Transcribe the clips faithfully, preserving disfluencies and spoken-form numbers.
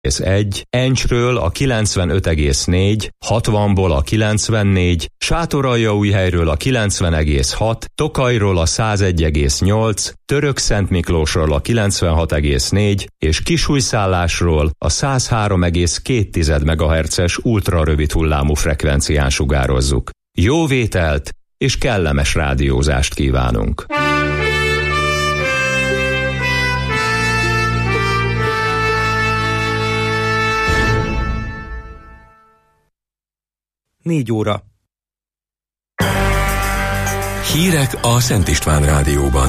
egy, Encsről a kilencvenöt egész négy, hatvanból a kilencvennégy, Sátoraljaújhelyről a kilencven egész hat, Tokajról a száz egy egész nyolc, Törökszentmiklósról a kilencvenhat egész négy és Kisújszállásról a száz három egész két megahertzes ultrarövid hullámú frekvencián sugározzuk. Jó vételt és kellemes rádiózást kívánunk! Négy óra. Hírek a Szent István Rádióban.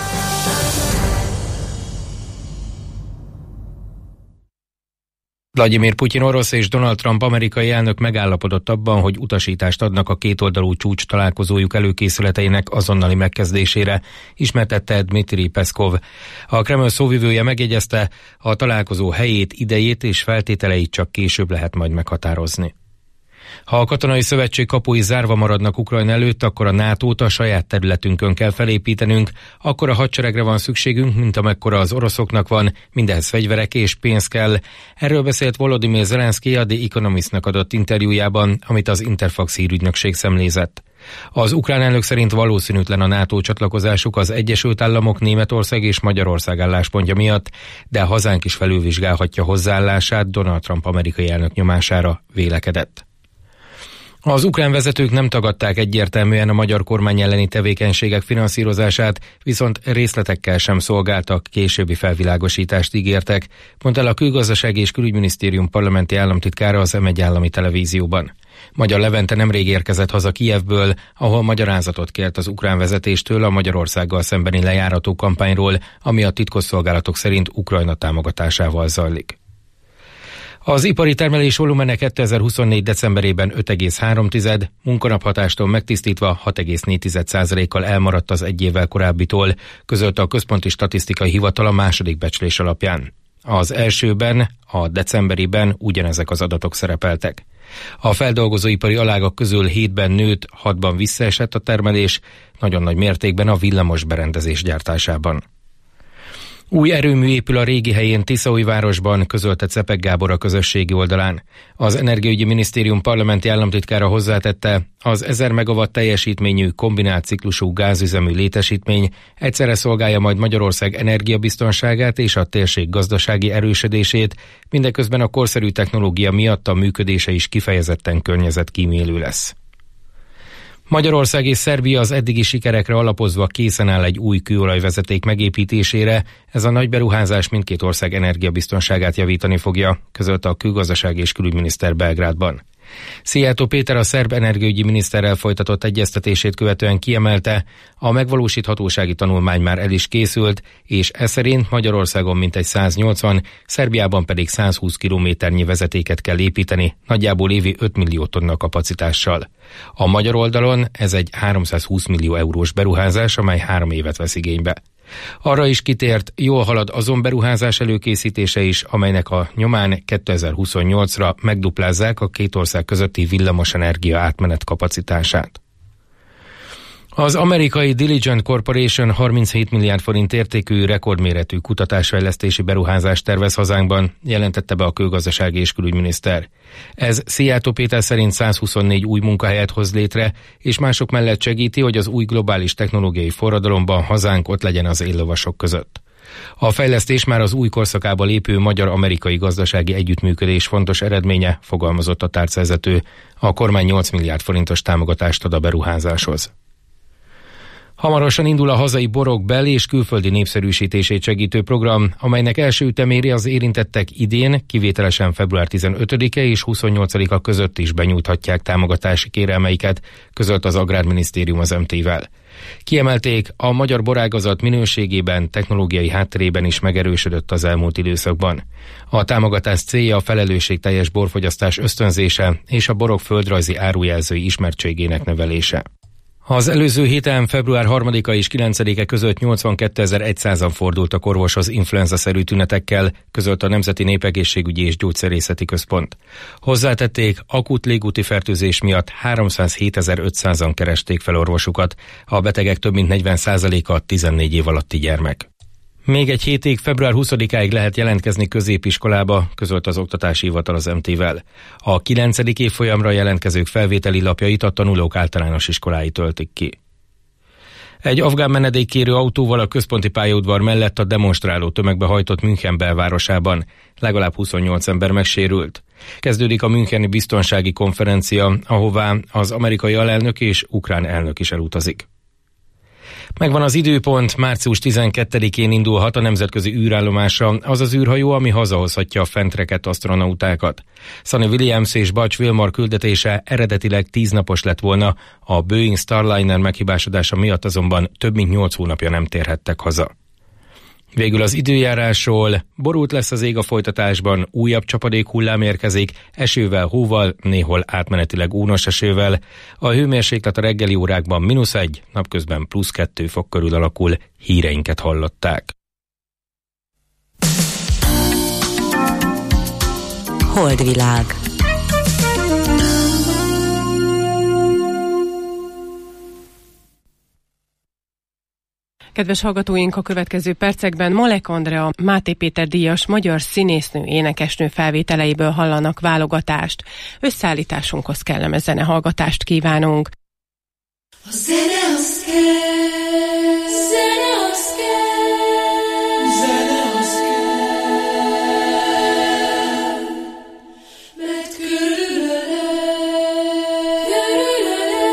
Vladimir Putyin orosz és Donald Trump amerikai elnök megállapodott abban, hogy utasítást adnak a kétoldalú csúcs találkozójuk előkészületeinek azonnali megkezdésére, ismertette Dmitri Peszkov. A Kreml szóvivője megjegyezte, a találkozó helyét, idejét és feltételeit csak később lehet majd meghatározni. Ha a katonai szövetség kapui zárva maradnak Ukrajna előtt, akkor a nátót a saját területünkön kell felépítenünk, akkor a hadseregre van szükségünk, mint amekkora az oroszoknak van, mindehhez fegyverek és pénz kell. Erről beszélt Volodymyr Zelenszky a The Economistnak adott interjújában, amit az Interfax hírügynökség szemlézett. Az ukrán elnök szerint valószínűtlen a NATO csatlakozásuk az Egyesült Államok, Németország és Magyarország álláspontja miatt, de hazánk is felülvizsgálhatja hozzáállását Donald Trump amerikai elnök nyomására, vélekedett. Az ukrán vezetők nem tagadták egyértelműen a magyar kormány elleni tevékenységek finanszírozását, viszont részletekkel sem szolgáltak, későbbi felvilágosítást ígértek, mondta el a Külgazdasági és Külügyminisztérium parlamenti államtitkára az em egy állami televízióban. Magyar Levente nemrég érkezett haza Kijevből, ahol magyarázatot kért az ukrán vezetéstől a Magyarországgal szembeni lejárató kampányról, ami a titkosszolgálatok szerint Ukrajna támogatásával zajlik. Az ipari termelés volumene kétezer-huszonnégy decemberében öt egész három, munkanaphatástól megtisztítva hat egész négy százalékkal elmaradt az egy évvel korábbitól, közölte a Központi Statisztikai Hivatal a második becslés alapján. Az elsőben, a decemberiben ugyanezek az adatok szerepeltek. A feldolgozóipari alágak közül hétben nőtt, hatban visszaesett a termelés, nagyon nagy mértékben a villamos berendezés gyártásában. Új erőmű épül a régi helyén Tiszaújvárosban, közölte Czepek Gábor a közösségi oldalán. Az Energiaügyi Minisztérium parlamenti államtitkára hozzátette, az ezer megawatt teljesítményű kombinált ciklusú gázüzemű létesítmény egyszerre szolgálja majd Magyarország energiabiztonságát és a térség gazdasági erősödését, mindeközben a korszerű technológia miatt a működése is kifejezetten környezetkímélő lesz. Magyarország és Szerbia az eddigi sikerekre alapozva készen áll egy új kőolajvezeték megépítésére, ez a nagy beruházás mindkét ország energiabiztonságát javítani fogja, közölte a külgazdasági és külügyminiszter Belgrádban. Szijjártó Péter a szerb energiaügyi miniszterrel folytatott egyeztetését követően kiemelte, a megvalósíthatósági tanulmány már el is készült, és ez szerint Magyarországon mintegy száznyolcvan, Szerbiában pedig százhúsz kilométernyi vezetéket kell építeni, nagyjából évi öt millió tonna kapacitással. A magyar oldalon ez egy háromszázhúsz millió eurós beruházás, amely három évet vesz igénybe. Arra is kitért, jól halad azon beruházás előkészítése is, amelynek a nyomán kétezer-huszonnyolcra megduplázzák a két ország közötti villamosenergia átmenet kapacitását. Az amerikai Diligent Corporation harminchét milliárd forint értékű rekordméretű kutatásfejlesztési beruházást tervez hazánkban, jelentette be a külgazdasági és külügyminiszter. Ez Szijjártó Péter szerint százhuszonnégy új munkahelyet hoz létre, és mások mellett segíti, hogy az új globális technológiai forradalomban hazánk ott legyen az éllovasok között. A fejlesztés már az új korszakába lépő magyar-amerikai gazdasági együttműködés fontos eredménye, fogalmazott a tárcavezető. A kormány nyolc milliárd forintos támogatást ad a beruházáshoz. Hamarosan indul a hazai borok bel- és külföldi népszerűsítését segítő program, amelynek első ütemére az érintettek idén, kivételesen február tizenötödike és huszonnyolcadika között is benyújthatják támogatási kérelmeiket, közölt az Agrárminisztérium az em té-vel. Kiemelték, a magyar borágazat minőségében, technológiai hátterében is megerősödött az elmúlt időszakban. A támogatás célja a felelősségteljes borfogyasztás ösztönzése és a borok földrajzi árujelzői ismertségének növelése. Az előző héten február harmadika és kilencedike között nyolcvankétezer-százan fordultak orvoshoz influenza-szerű tünetekkel, közölt a Nemzeti Népegészségügyi és Gyógyszerészeti Központ. Hozzátették, akut légúti fertőzés miatt háromszázhétezer-ötszázan keresték fel orvosukat, a betegek több mint negyven százaléka tizennégy év alatti gyermek. Még egy hétig, február huszadikáig lehet jelentkezni középiskolába, közölt az Oktatási Hivatal az em té-vel. A kilencedik évfolyamra jelentkezők felvételi lapjait a tanulók általános iskolái töltik ki. Egy afgán menedékkérő autóval a központi pályaudvar mellett a demonstráló tömegbe hajtott München belvárosában. Legalább huszonnyolc ember megsérült. Kezdődik a müncheni biztonsági konferencia, ahová az amerikai alelnök és ukrán elnök is elutazik. Megvan az időpont, március tizenkettedikén indulhat a nemzetközi űrállomásra az az űrhajó, ami hazahozhatja a fent rekedt asztronautákat. Sunny Williams és Butch Wilmore küldetése eredetileg tíz napos lett volna, a Boeing Starliner meghibásodása miatt azonban több mint nyolc hónapja nem térhettek haza. Végül az időjárásról: borult lesz az ég a folytatásban, újabb csapadék hullám érkezik, esővel, hóval, néhol átmenetileg ónos esővel. A hőmérséklet a reggeli órákban mínusz egy, napközben plusz kettő fok körül alakul. Híreinket hallották. Holdvilág. Kedves hallgatóink, a következő percekben Malek Andrea, Máté Péter díjas magyar színésznő, énekesnő felvételeiből hallanak válogatást. Összeállításunkhoz kellemes zenehallgatást kívánunk. A zene az kell, zene az kell, zene az kell, mert körülöle, körülöle,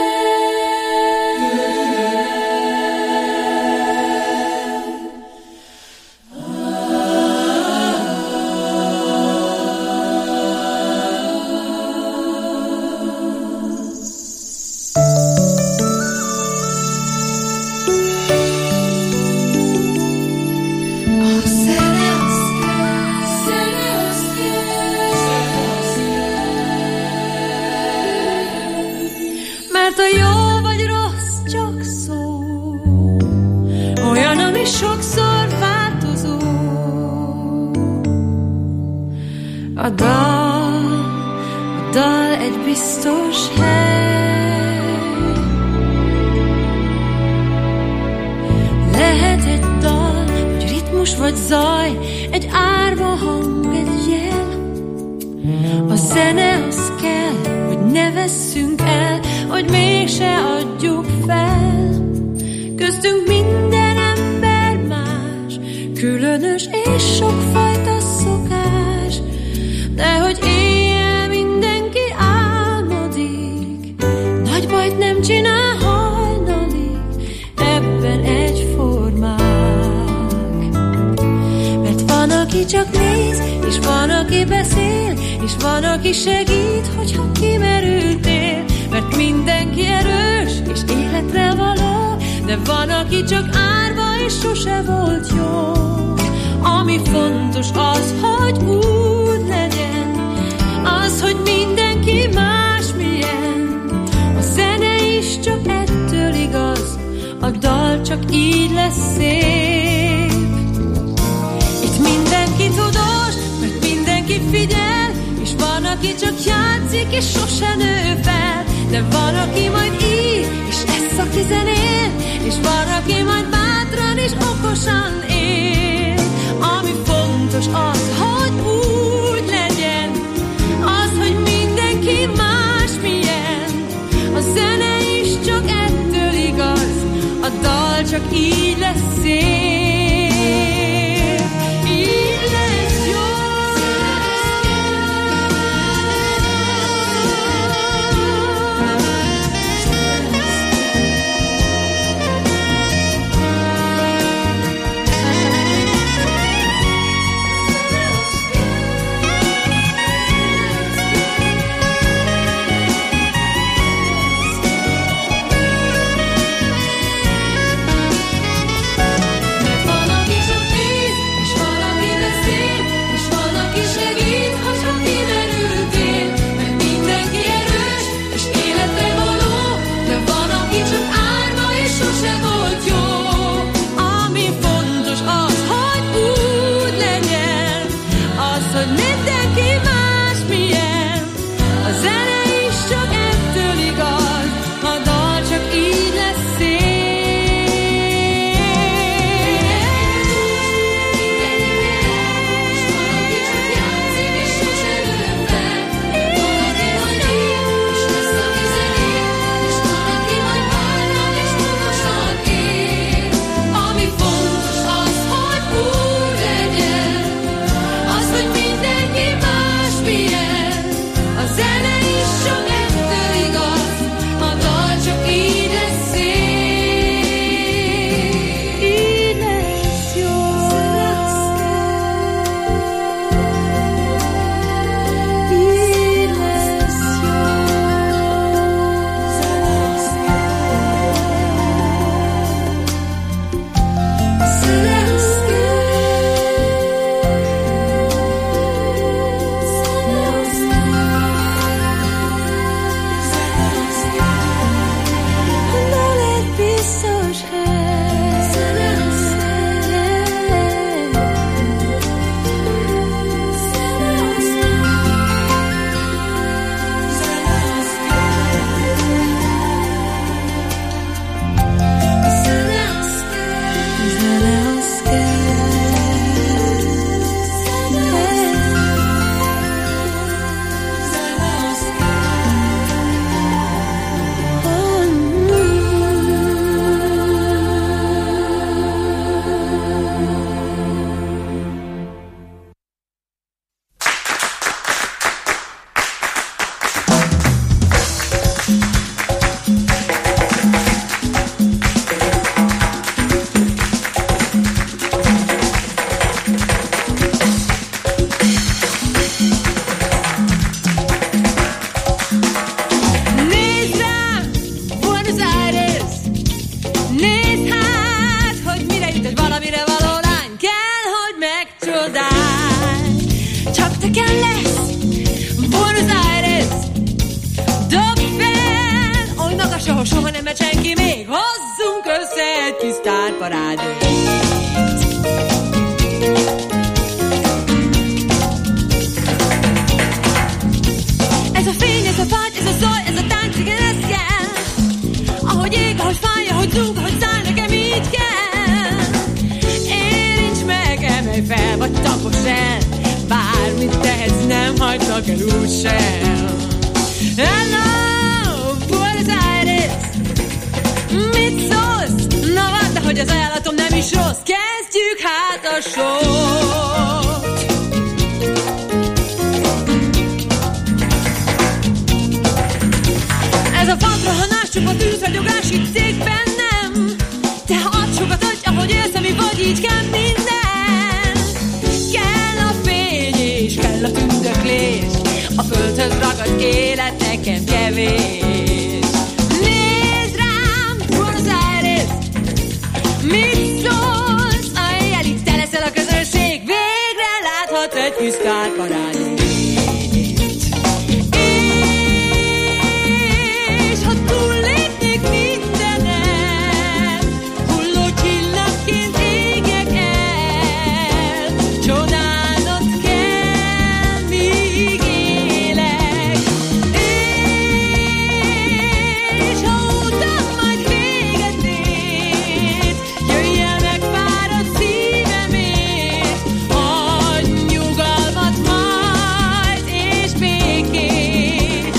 mert a jó vagy rossz csak szó, olyan, ami sokszor változó. A dal, a dal egy biztos hely, lehet egy dal, vagy ritmus, vagy zaj, egy árva hang, egy jel. A zene az kell, hogy ne vesszünk el, hogy mégse adjuk fel. Köztünk minden ember más, különös és sokfajta szokás, de hogy éjjel mindenki álmodik, nagy bajt nem csinál hajnalig, ebben egyformák. Mert van, aki csak néz, és van, aki beszél, és van, aki segít, hogyha kimerültél. Mert mindenki erős és életre való, de van, aki csak árva és sose volt jó. Ami fontos az, hogy úgy legyen, az, hogy mindenki másmilyen. A zene is csak ettől igaz, a dal csak így lesz szép. Itt mindenki tudós, mert mindenki figyel, és van, aki csak játszik és sose nő fel. De van, aki majd ír, és lesz, aki zenél, és van, aki majd bátran és okosan él. Ami fontos az, hogy úgy legyen, az, hogy mindenki másmilyen. A zene is csak ettől igaz, a dal csak így lesz szép. Így lesz jó. soha nem megy senki még. Hozzunk össze egy kis sztárparádét. Ez a fény, ez a vágy, ez a zaj, ez a tánc, igen, ez kell. Ahogy ég, ahogy fáj, ahogy zúg, ahogy száll, nekem így kell. Érints meg, emelj fel, vagy tapos el. Bármit tehetsz, nem hagynak el úgysem. Hello, Buenos Aires. Mit szólsz? Na várd, de hogy az ajánlatom nem is rossz. Kezdjük hát a sót. Ez a vadrohanás, csupa tűzhagyogás, itt cégben nem. Te ha ad sokat adj, ahogy élsz, mi vagy, így kell minden. Kell a fény és kell a tündöklés. A földhöz ragadt élet nekem kevés. Nézd rám, Buenos Aires. Mit szólsz? Ajjel, itt te leszel a közönség. Végre láthatsz egy kis sztárparádét. És ha túllépnék mindenem, hulló csillagként égek el. Csodálnod kell, míg élek. És ha utam majd véget ér, jöjj el, megfárad szívemért. Adj nyugalmat majd, és békét.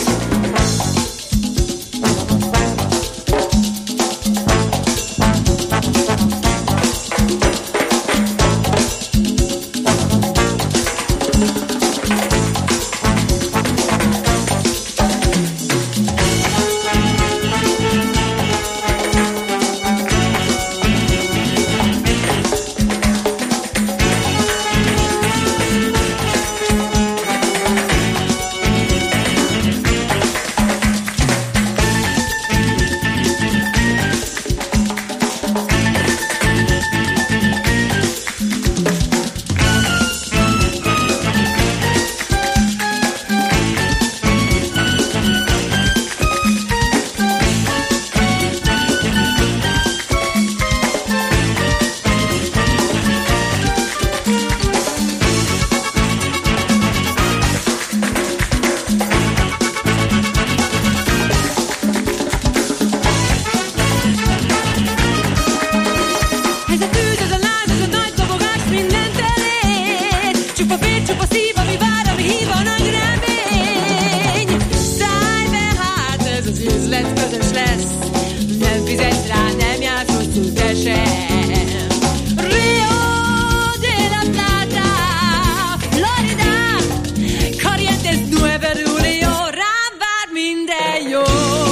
Ez a tűz, ez a láz, ez a nagy dobogás mindent elér. Csupa vér, csupa szív, ami vár, ami hív a nagy remény. Szállj be hát, ez az üzlet közös lesz. Nem fizetsz rá, nem jársz rosszul te sem. Rio de la Plata, Florida, Corrientes, Nuevo Julio, rám vár minden jó.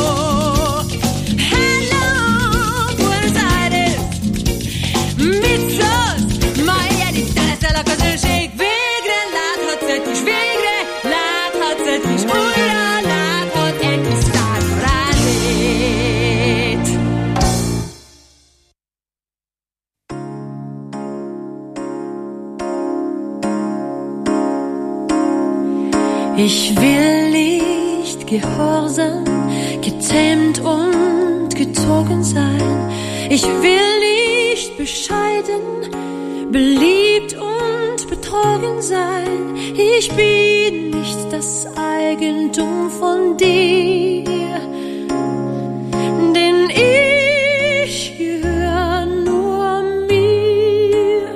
Hello, Buenos Aires. Mit szólsz? Majd itt te leszel a közönség. Végre láthatsz egy kis, végre láthatsz egy kis, újra láthatsz egy kis sztárparádét. Ich will nicht gehorsam, gezähmt und gezogen sein. Ich will nicht bescheiden, beliebt und betrogen sein. Ich bin nicht das Eigentum von dir, denn ich gehöre nur mir.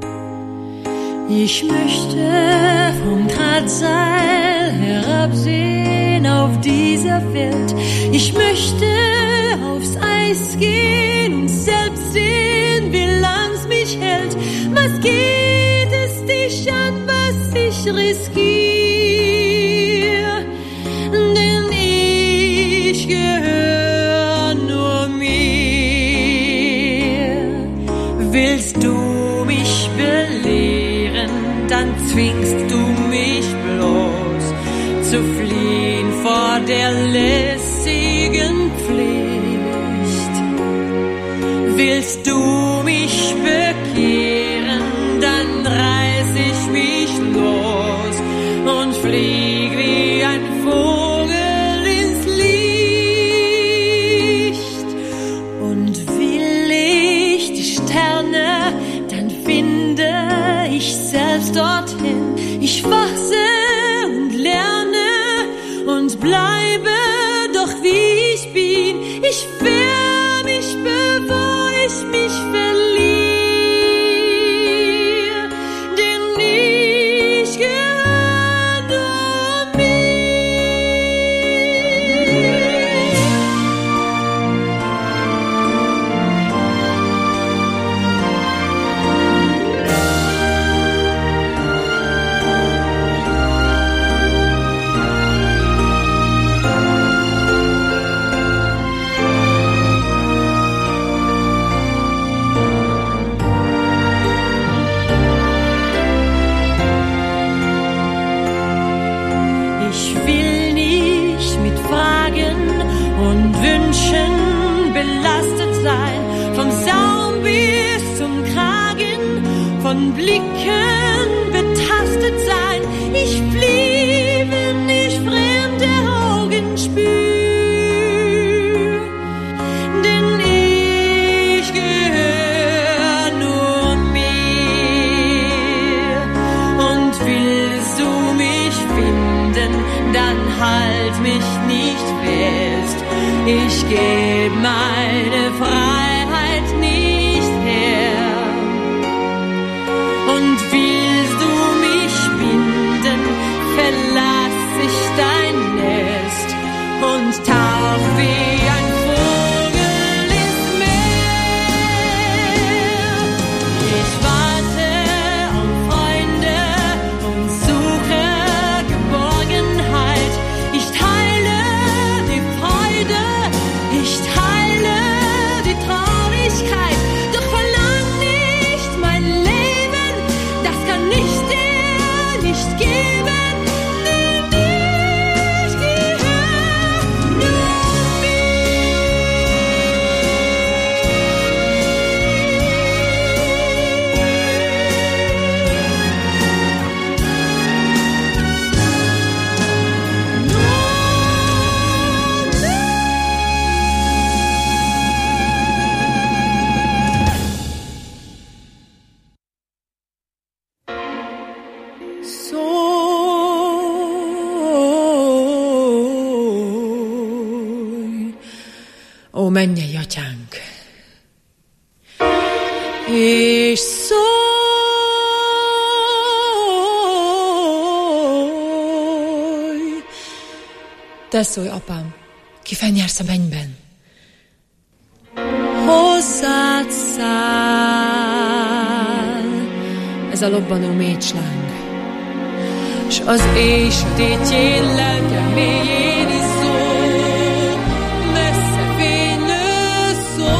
Ich möchte vom Drahtseil herabsehen auf dieser Welt. Ich möchte aufs Eis gehen und selbst sehen, wie lang's mich hält. Was geht es dich an, was ich riskiere? Denn ich gehöre nur mir. Willst du mich belehren, dann zwingst du mich bloß zu fliehen vor der lässigen Pflicht. Willst du mich bekehren, dann reiß ich mich los und flieg wie ein Vogel ins Licht. Ich will nicht mit Fragen und Wünschen belastet sein, vom Saum bis zum Kragen, von Blicken betastet sein. Ich flieh, wenn ich fremde Augen spür, denn ich gehör nur mir. Und willst du mich finden, dann halt mich nicht fest. Ich geb meine Freiheit nicht her. Und willst du mich binden, verlass ich dein Nest und tauch wie ein Vogel ins Meer. Ich warte auf Freunde und suche Geborgenheit. Ich teile die Freude, ich teile die Traurigkeit, doch verlang nicht mein Leben, das kann ich dir nicht geben, denn ich gehör nur szólj, ó mennyei atyánk, és szólj, te szólj, apám, ki fennyersz a mennyben, hozzád száll ez a lobbanó mécsláng, s az éj sötétjén lelkem mélyén izzó, messze fénylő szó.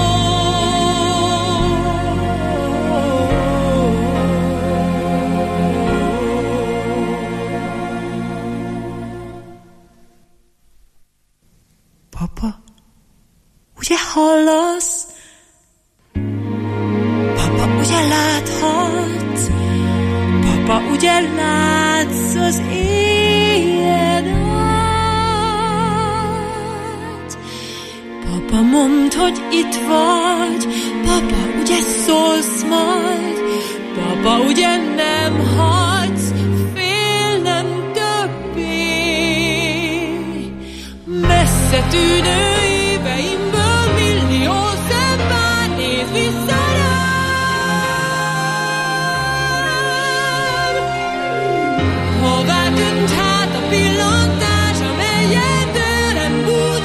Papa, ugye hallasz? Papa, ugye láthatsz? Papa, ugye látsz az éjjel át? Papa, mondd, hogy itt vagy. Papa, ugye szólsz majd? Papa, ugye nem hagysz félnem többé? Messze tűnő éveimből millió szemmel néz vissza rám. Hová tűnt hát a pillantás, amelyen tőlem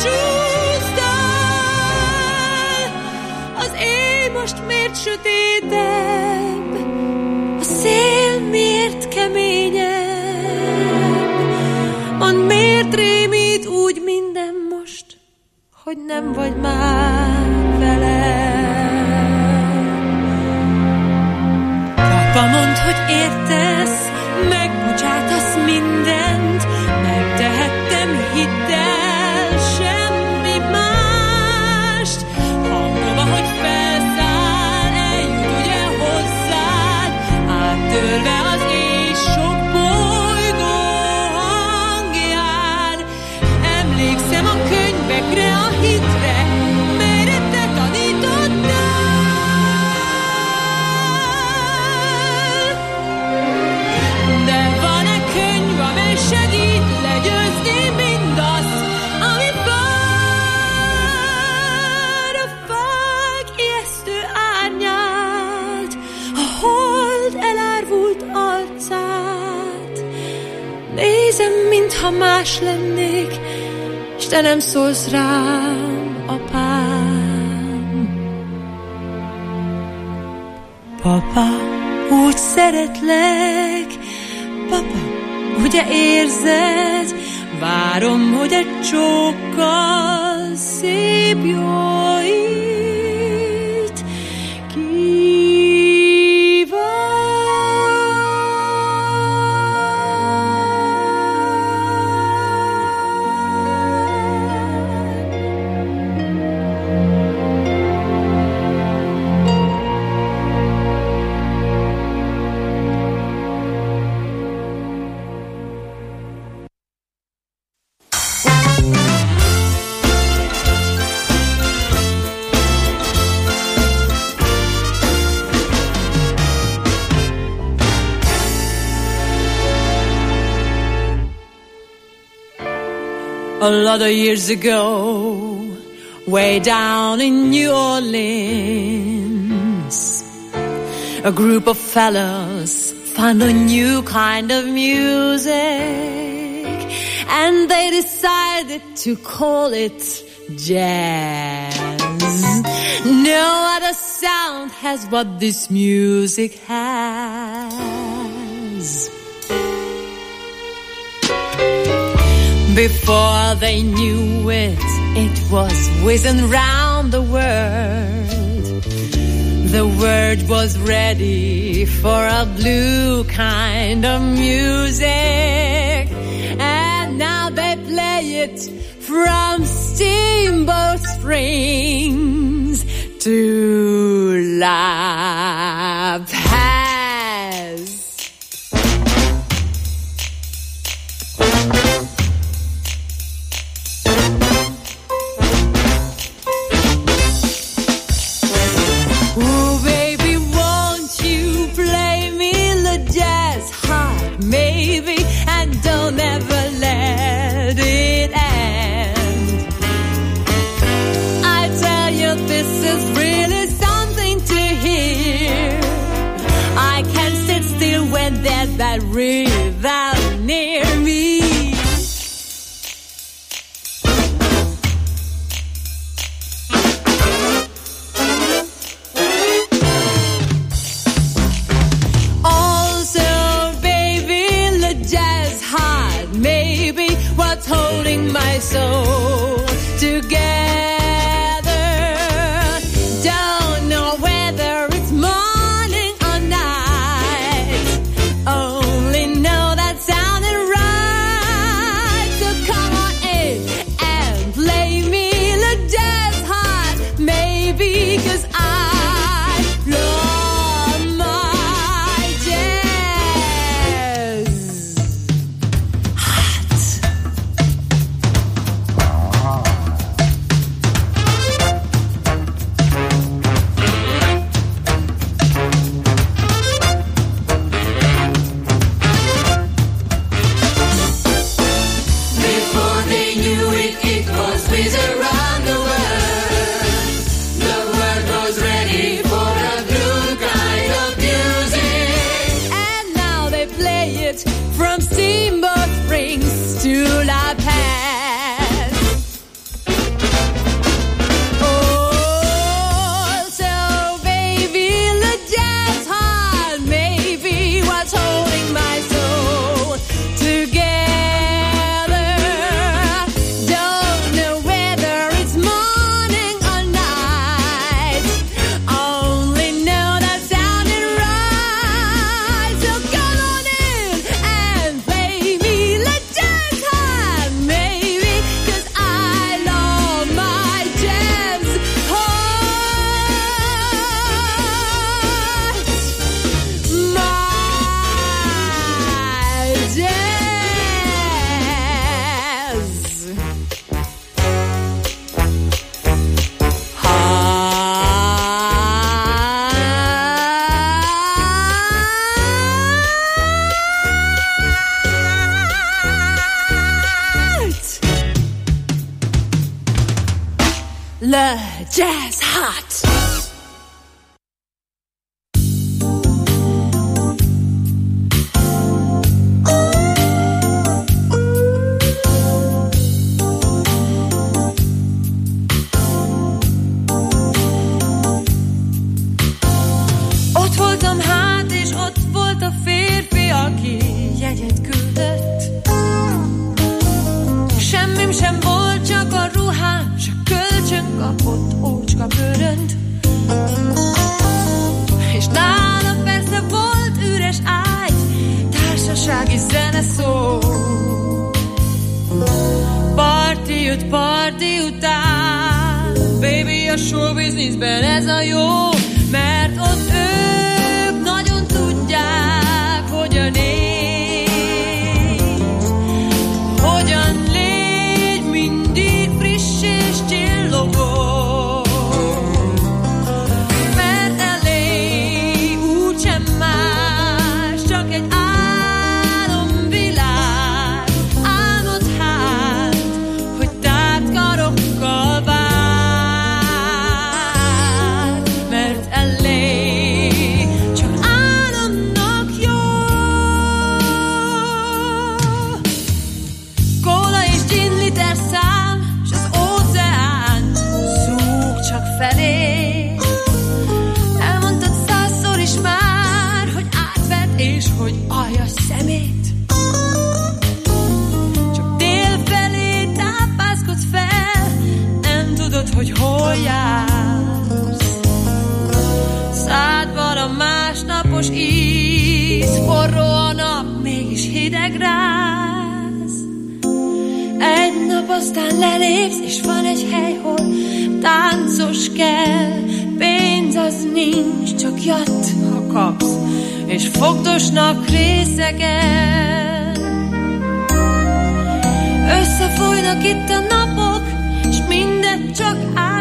búcsúztál? Az éj most miért sötétebb? A szél miért keményebb? Mondd, miért rémít úgy minden most, hogy nem vagy már velem? Papa, mondd, hogy értesz, megbocsátasz mindent, megtehettem, hidd el, semmi mást. Hangom, ahogy felszáll, eljut ugye hozzád, áttörve az éj sok bolygó hangján. Emlékszem a könyvekre, a hitre, melyre te tanítottál. De van-e könyv, amely segít legyőzni mindazt, ami vár? A fák ijesztő árnyát, a hold elárvult arcát. Nézem, mintha más lennék, s te nem szólsz rám, apám. Papa, úgy szeretlek, papa, ugye érzed, várom, hogy egy csókkal szép jóit kívánj. A lot of years ago, way down in New Orleans, a group of fellas found a new kind of music, and they decided to call it jazz. No other sound has what this music has. Before they knew it, it was whizzing round the world. The world was ready for a blue kind of music, and now they play it from Steamboat Springs to La Paz. Oh, baby, won't you play me the jazz hot, maybe, and don't ever let it end. I tell you, this is really something to hear. I can't sit still when there's that rhythm near me. Holding my soul together. Don't know whether it's morning or night. Only know that sounded right. So come on in and play me the jazz hot, maybe, 'cause I love my jazz. From Steamboat Springs to La Paz. Oh, so baby, the jazz hot, maybe, what's holding my soul together. Don't know whether it's morning or night. Only know that sounded right. So come on in and play me the jazz hot, maybe, 'cause I love my jazz hot. My jazz hot. The jazz hot. Ott voltam hát, és ott volt a férfi, aki jegyet küldött. Semmim sem volt, csak a ruhám, s a kölcsön kapott ócska bőrönt. És nála persze volt üres ágy, társasági zene szól. Parti jött parti után, baby, a show businessben ez a jó, mert ott ők nagyon tudják, hogyan él, hogyan légy mindig friss és csillogó, mert elég úgysem más, csak egy álomvilág, álmod hát, citromos íz, forró a nap, mégis hideg ráz. Egy nap aztán lelépsz, és van egy hely, hol táncos kell. Pénz az nincs, csak jött, ha kapsz, és fogdosnak részegen. Összefolynak itt a napok, és mindet csak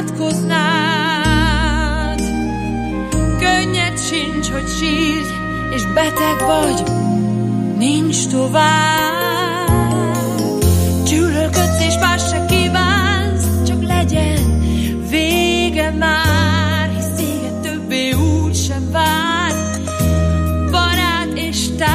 átkoznád. Könnyed sincs, hogy sírj, és beteg vagy, nincs tovább. Gyűlölködsz, és más se kívánsz, csak legyen vége már, hisz téged többé úgy sem vár, barát és társ.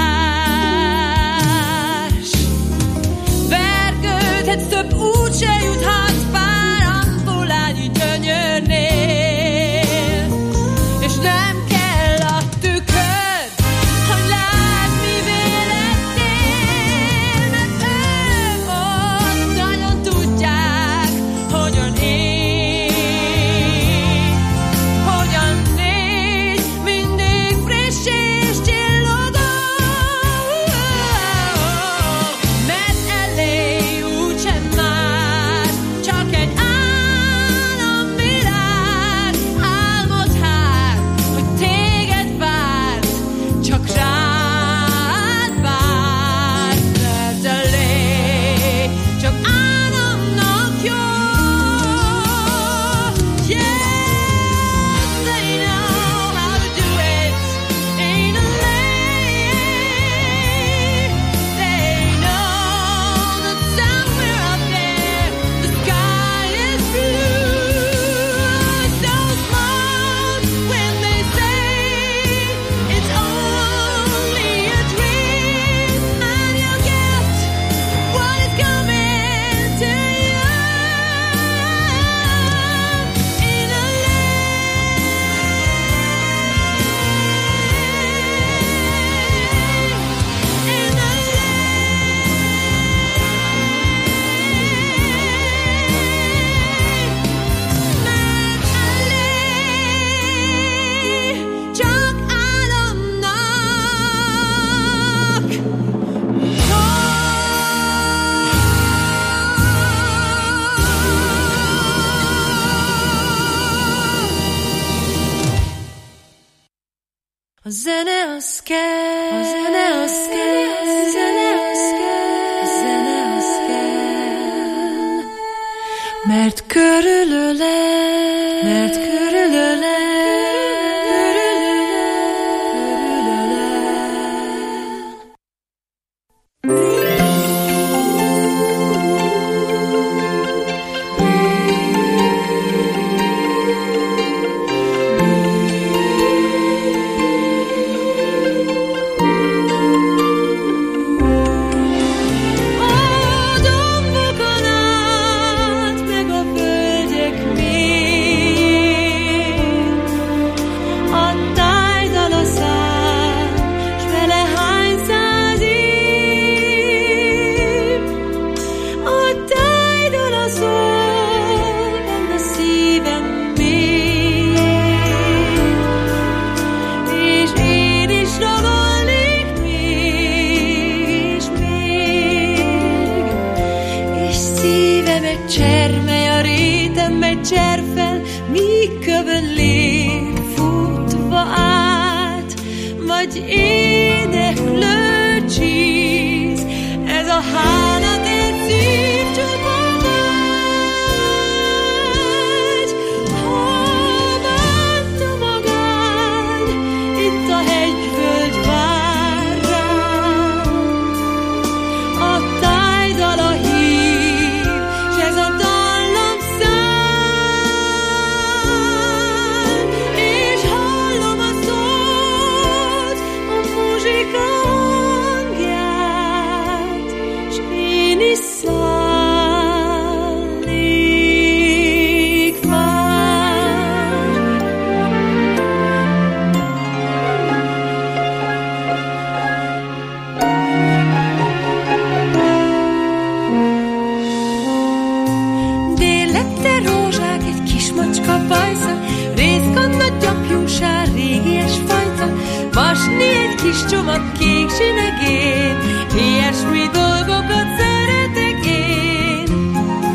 Vergődhetsz, több úgy se juthatsz pár ambulányi gyönyörnél, és nem kell a tükör, hogy lásd, mi vélettél, mert ők ott nagyon tudják, hogyan él, hogyan néz, mindig friss és csillogó, mert elé úgysem más, csak egy álomvilág. Álmod hát, hogy téged várt, csak rád várt, mert elé csak álomnak jó. Yeah, they know how to do it in a lane. They know that somewhere up there the sky is blue. So smart when they say it's only a dream, and you get what is coming to you in a csak álomnak a zene az kell, a zene az kell, a zene az kell, a zene az kell, mert körülölel, mert körülölel, a dombokon át, meg a földek mélyén, a tájdal a szár, s vele hány száz év. A tájdal a szól, benne a szívem mélyén, és én is ragadnék még, és még, és szívem egy csermely a rétembe cserfel, míg kövön lép futva át, vagy éneklő csíz, ez a hálát egy szívcsupa vágy. Ha bánta magány, itt a hegyföld vár rám, a tájdal a hív, s ez a dallam szál, és hallom a szót, a muzsika hangját, s én is szállik már. Délette rózsák, egy kis macska bajsza, részkanna gyapjú sár, régies fajta, rajta, vasni egy kis csomag kék zsinegén, ilyesmi dolgokat szeretek én.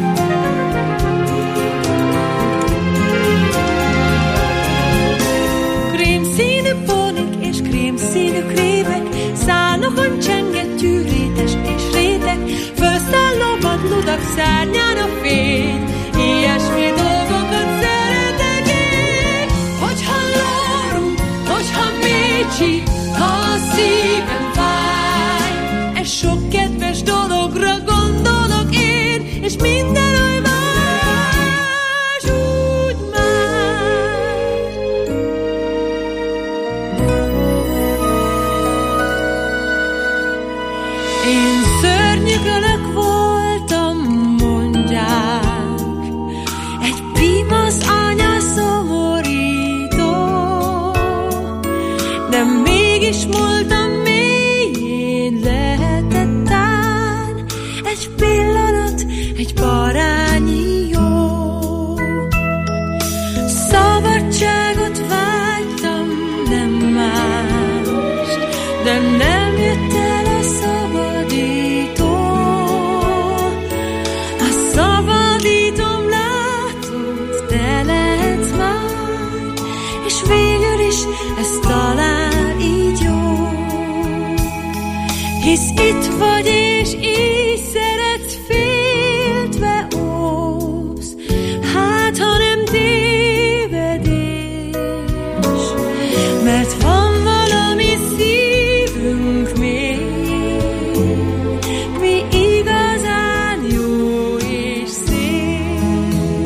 Krémszínű pónik és krémszínű krémek, szálnokon csengettyű rétes és rétek, fölszáll a vadludak szárnyán a fény, ilyesmi dolgokat szeretek én. Hogyha lórunk, hogyha mécsi, ha a szívem fáj, ez sok kedves dologra gondolok én, és minden oly más, úgy már. Én szörnyűkölök voltam, mondják, egy primasz anya szomorító, de mégis múltam mélyén lehetett tán egy pillanat, egy parányi jó. Szabadságot vágytam, nem mást, de nem jött el a szabadító. A szabadítom, látod, te lehetsz már, és végül is ez talán így jó. Hisz itt vagy és így szeretsz, féltve óvsz, hát ha nem tévedés, mert van valami szívünk még, mi igazán jó és szép.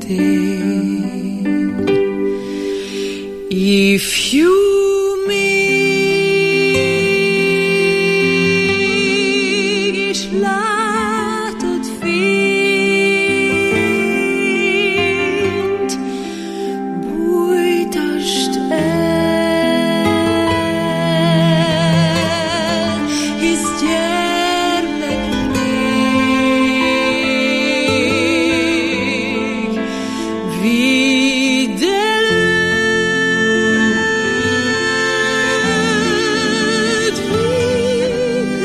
If you mégis látod fényt, bújtasd el, hisz gyermek még, vidd előtt, vidd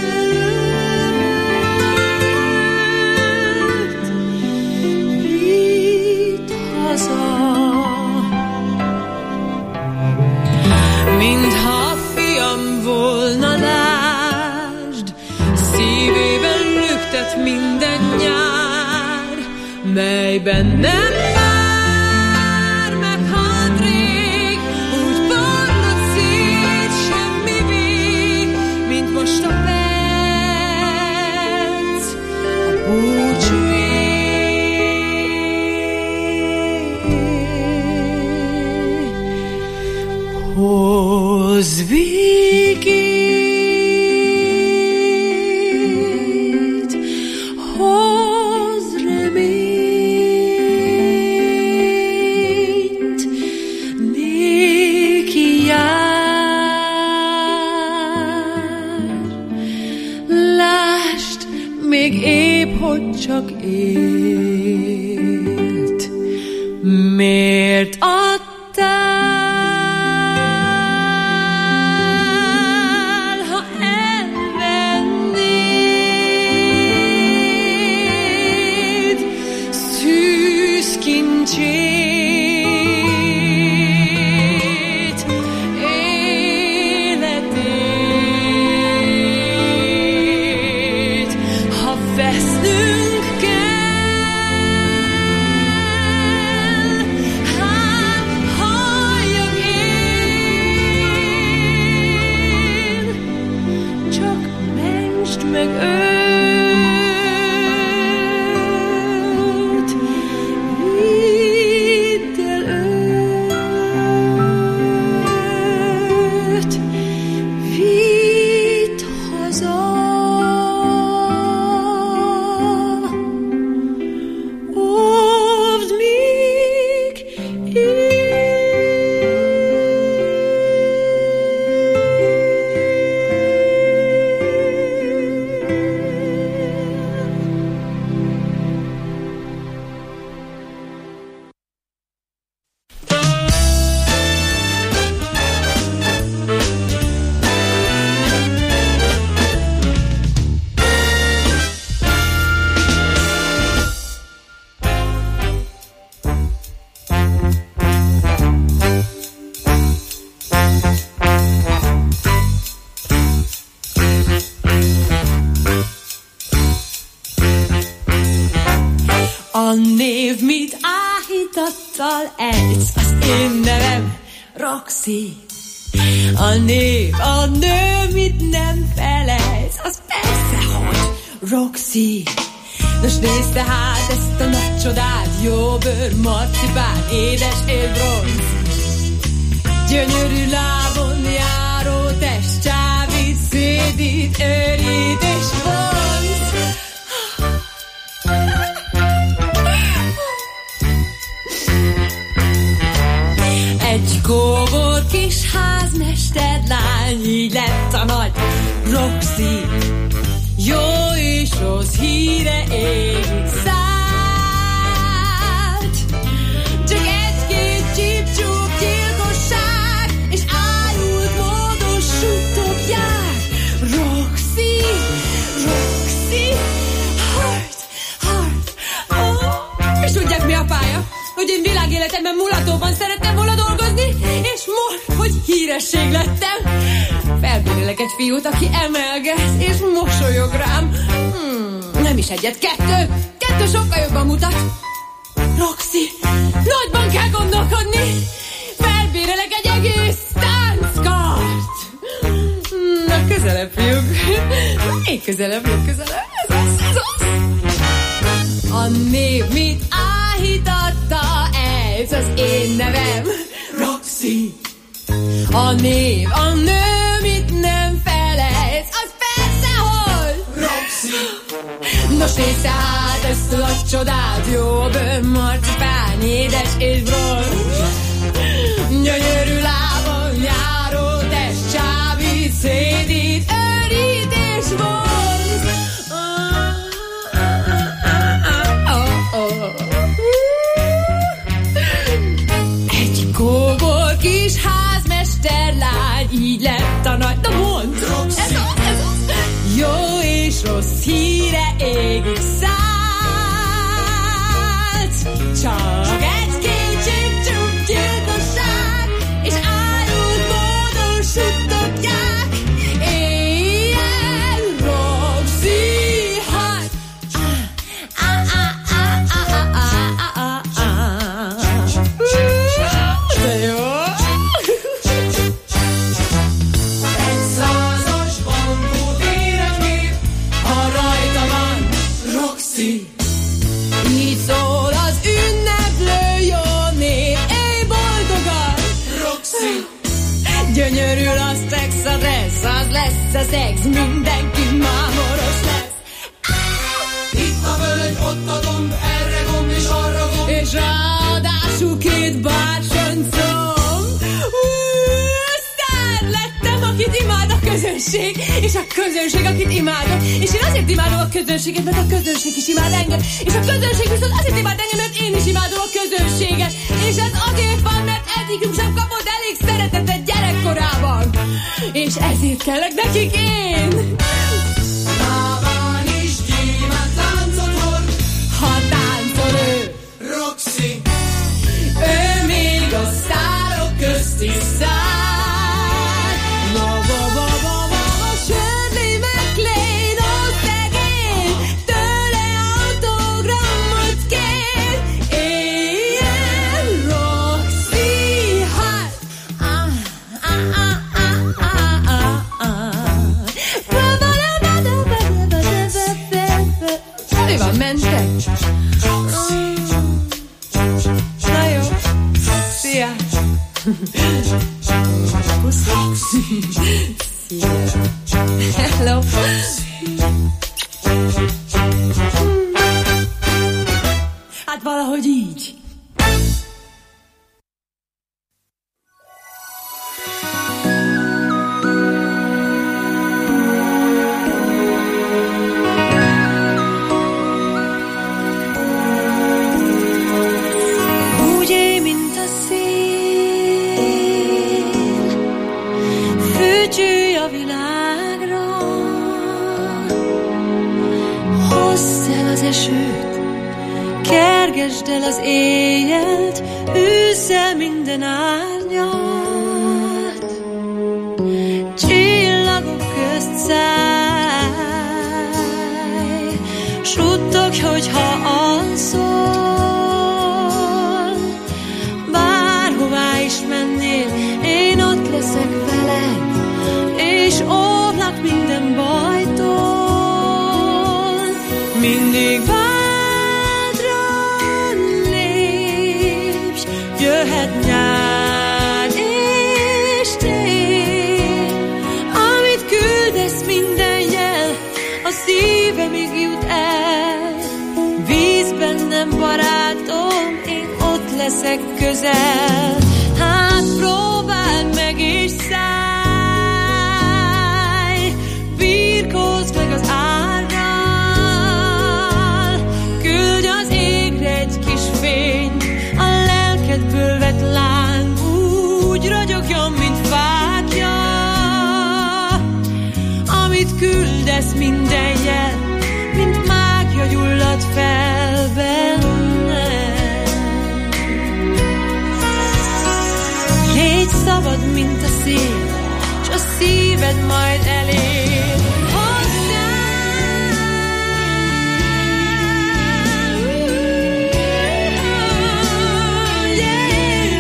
előtt, vidd haza. Mintha fiam volna, lásd, szívében lüktet minden nyár, melyben nem vár meg hátrébb, úgy porlad szét semmi vég, mint most a perc, a búcs vég. Hozz békét, hozz reményt, néki jár. Lásd, még épp hogy csak élt, miért adtál, ha elvennéd szűz kincsét, életét, ha vesznünk kell, hát halljak én, csak mentsd meg őt, vidd el őt, vidd haza. Óvd még a név, mit áhítattal ejtsz, az én nevem Roxy. A név, a nő, mit nem felejtsz, az persze, hogy Roxy. Nos, nézd tehát ezt a nagy csodát, jó bőr, marcipán, édes élbronz. Gyönyörű lábon járó test, csábít, szédít, őrít és vonz. Egy kóbor kis házmesterlány, így lett a nagy Roxy. Jó és rossz híre ég szállt. Csak egy-két csíp-csúp gyilkosság, és ájult módos suttog jár. Roxy, Roxy, heart, heart, oh. És tudják mi a pálya? Hogy én világéletemben mulatóban szerettem volna dolgozni, és most, hogy híresség lettem, felbérelek egy fiút, aki emelget, és mosolyog rám. Hmm, nem is egyet, kettő, kettő sokkal jobban mutat. Roxy, nagyban kell gondolkodni, felbérelek egy egész tánckart. Na, közelebb fiúk, még közelebb, még közelebb, ez az, ez az. A név mit áhítatta, A név, a nő, mit nem felejtsz, az persze, hogy Roxy. Nos nézz hát ezt a csodát, jó bőn, marcipán, édes és bronz. Gyönyörű lábon járó test, csábít, szédít, örít és vonz. Egy kóbor kis házmesterlány, így lett a nagy, na mondd! Ez az, ez az! Jó és rossz híre égig szállt, csak egy kétség, csak gyilkosság, és árult módon suttogják. Éjjel Roxy, hát! De jó! Egy százas bankot érek még, ha rajta van Roxy. Így szól az ünneplő jó név, éj boldogan Roxy. Gyönyörű az szex, a dress, az lesz a szex, mindenki mámoros lesz. Itt a völgy, ott a domb, erre gomb és arra gomb, és ráadásul két bársonycomb. Sztár lettem, akit imád a közönség, és a közönség, akit imádok. És én azért imádom a közönséget, mert a közönség is imád engem. És a közönség viszont azért imád engem, mert én is imádom a közönséget. És ez azért van, mert egyikünk sem kapott elég szeretetet gyerekkorában. És ezért kellek nekik én. Lábán is gyémánt láncot hord, ha táncol ő Roxy. Ő még a sztárok közt is szár. Na, ba, ba, ba, ba, ba, Shirley MacLaine, ott szegény, tőle autogramot kér. Éjjel Roxy, hát, ah, ah, ah, ah, ah, ah, ah. Mi van, mentek? Na jó, szia! Szia! Hello! Hát valahogy így. Úgy éj, mint a szél, fűcsülj a világra, hozd el az esőt, kergesd el az éjjelt, űzz el minden árnyat, csillagok közt szállj, suttogj, hogyha alszol, bárhová is mennél, én ott leszek veled, és óvlak minden bajtól, mindig bátran lépj, jöhet nyár és tél, amit küldesz minden jel, a szívemig jut el, víz bennem barátom, én ott leszek közel, hát próbáld meg és szállj, birkózz meg az árral, küldj az égre egy kis fényt, a lelkedből vett láng úgy ragyogjon, mint fákja, amit küldesz minden jel, mint mágia gyullad fel bennem. Légy szabad, mint a szél, s a szíved majd elér hozzám. Yeah.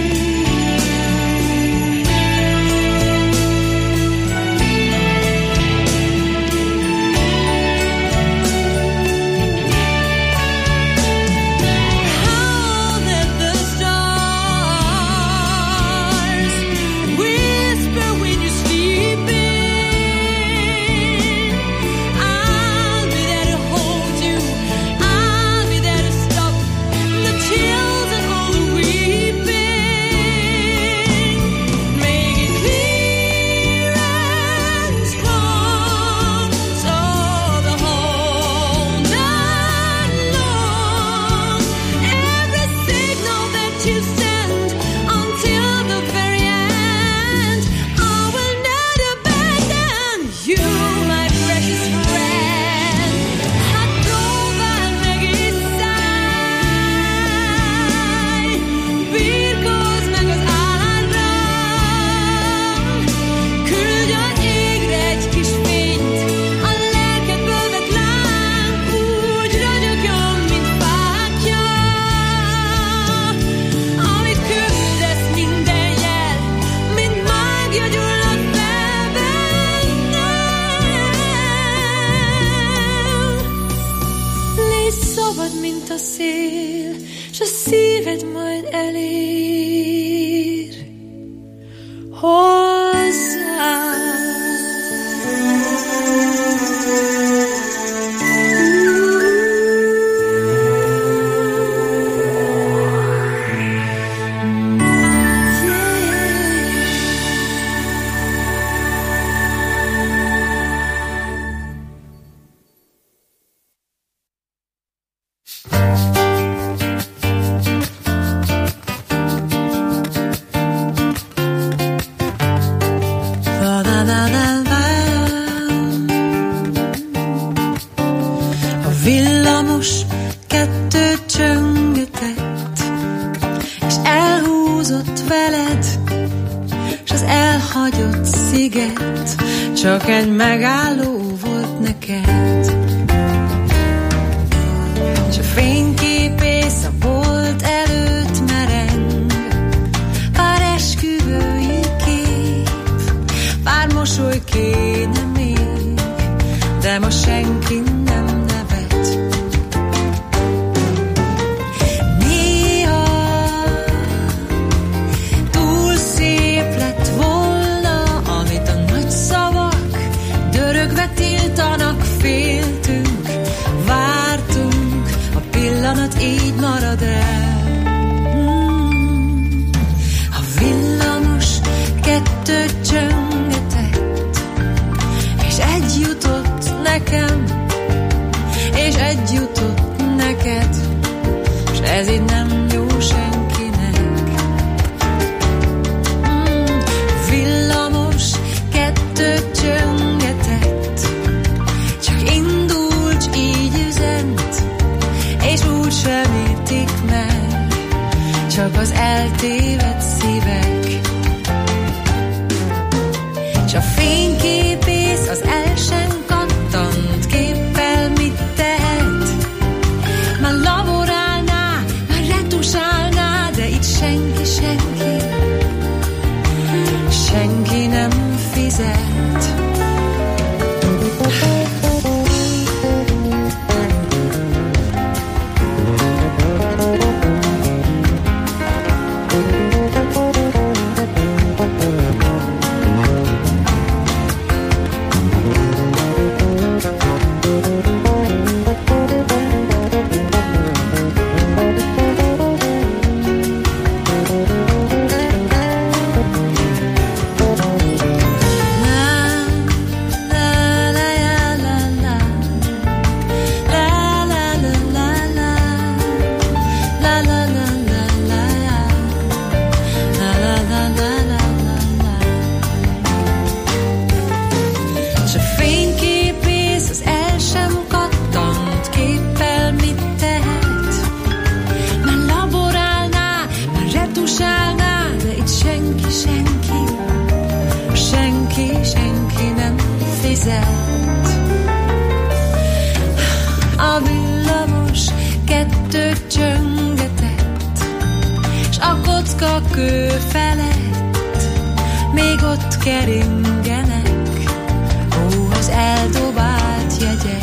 How let the stars whisper majd elér hozzá. Csak egy megálló volt neked, s a fényképész a bolt előtt mereng. Pár esküvői kép, pár mosoly kéne még, de ma senki nem nevet. Néha túl szép lett volna, amit a nagy szavak dörögve tiltanak, féltünk, vártunk, a pillanat így marad el. Hmm. A villamos kettőt csöngetett, és egy jutott nekem, és egy jutott neked, s ez így nem jó senkinek. Hmm. Villamos kettőt csöngetett, csak indult, így üzent, és úgy sem értik meg, csak az eltévedt szívek. S a fényképész az el sem kattant, képpel mit tehet? Már laborálná, már retusálná, de itt senki, senki, senki nem fizet. A villamos kettőt csöngetett, s a kocka kő felett még ott keringenek, ó, az eldobált jegyek.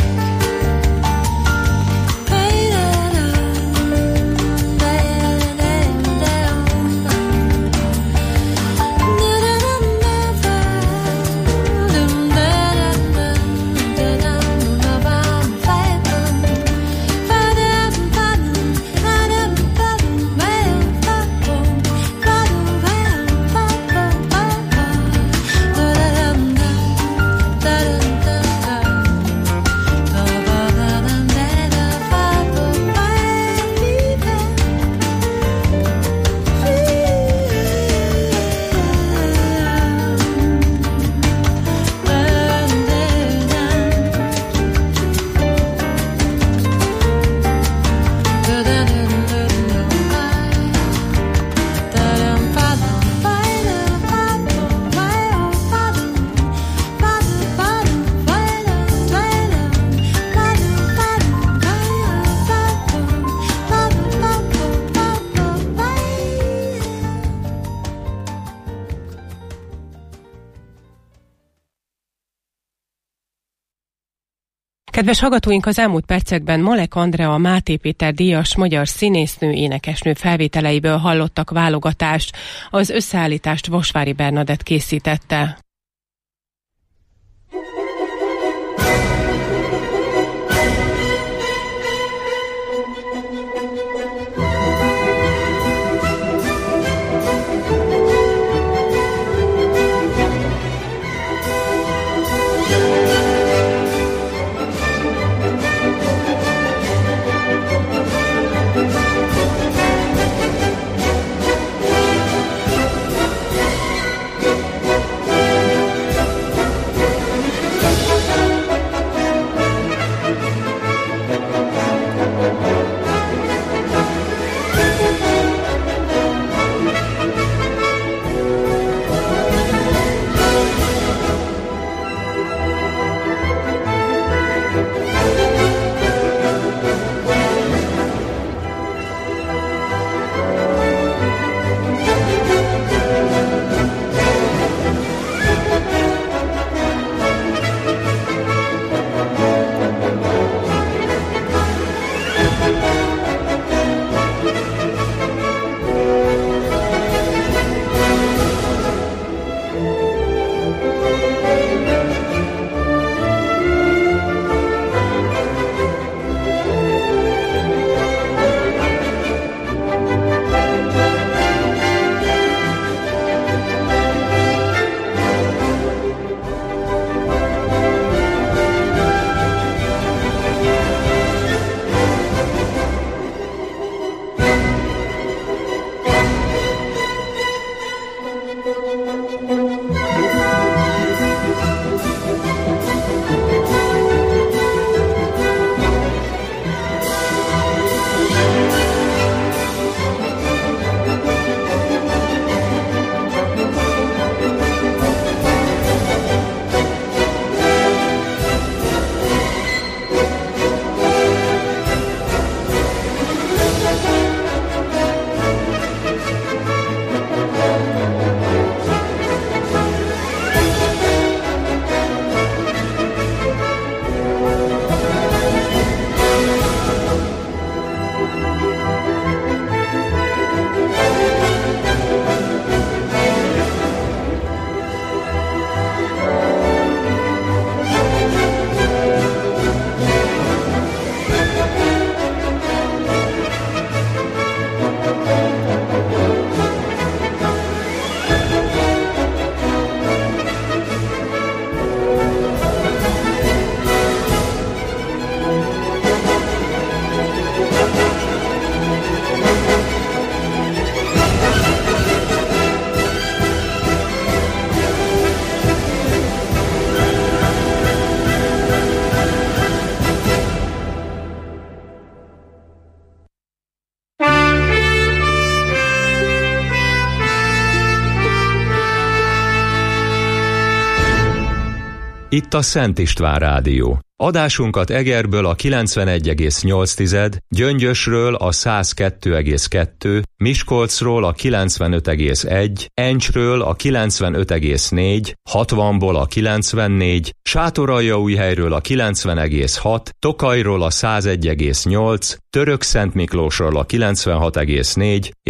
Kedves hallgatóink, az elmúlt percekben Molek Andrea, a Máté Péter díjas magyar színésznő, énekesnő felvételeiből hallottak válogatást. Az összeállítást Vasvári Bernadett készítette. Itt a Szent István Rádió. Adásunkat Egerből a kilencvenegy egész nyolc, Gyöngyösről a száz kettő egész kettő, Miskolcról a kilencvenöt egész egy, Encsről a kilencvenöt egész négy, hatvanból a kilencvennégy, Sátoraljaújhelyről a kilencven egész hat, Tokajról a száz egy egész nyolc, Törökszentmiklósról a kilencvenhat egész négy